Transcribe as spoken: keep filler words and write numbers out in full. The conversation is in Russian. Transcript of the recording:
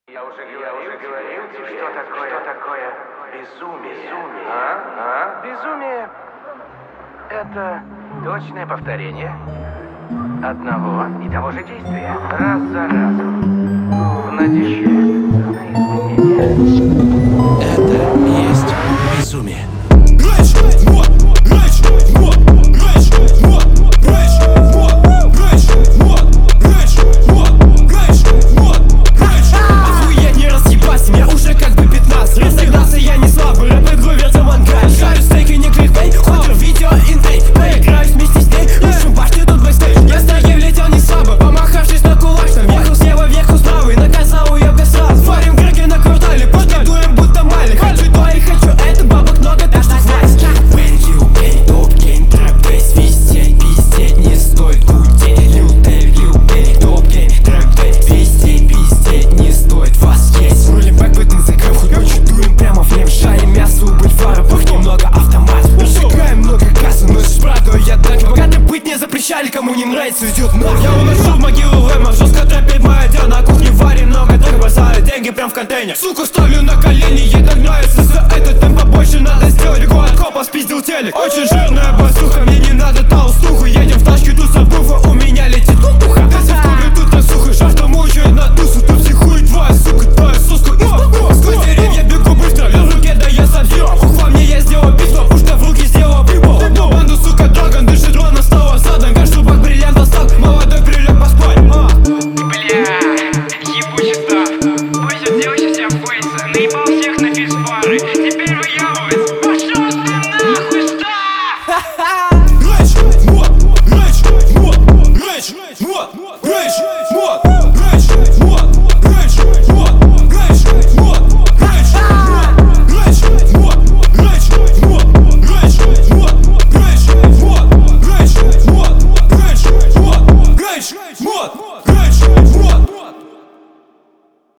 Я уже, я уже говорил тебе, что такое, что такое безумие. Безумие. А? А? Безумие — это точное повторение одного и того же действия. Раз за разом. В надежде на изменения. Это и есть безумие. Кому не нравится, идет нахуй. Я уношу в могилу лэма, жестко тропит моя дел. На кухне варим много, так бросаю деньги прям в контейнер. Суку ставлю на колени, ей догнается за этот темп побольше надо сделать. Бегу от копа, спиздил телек. Очень жирная база.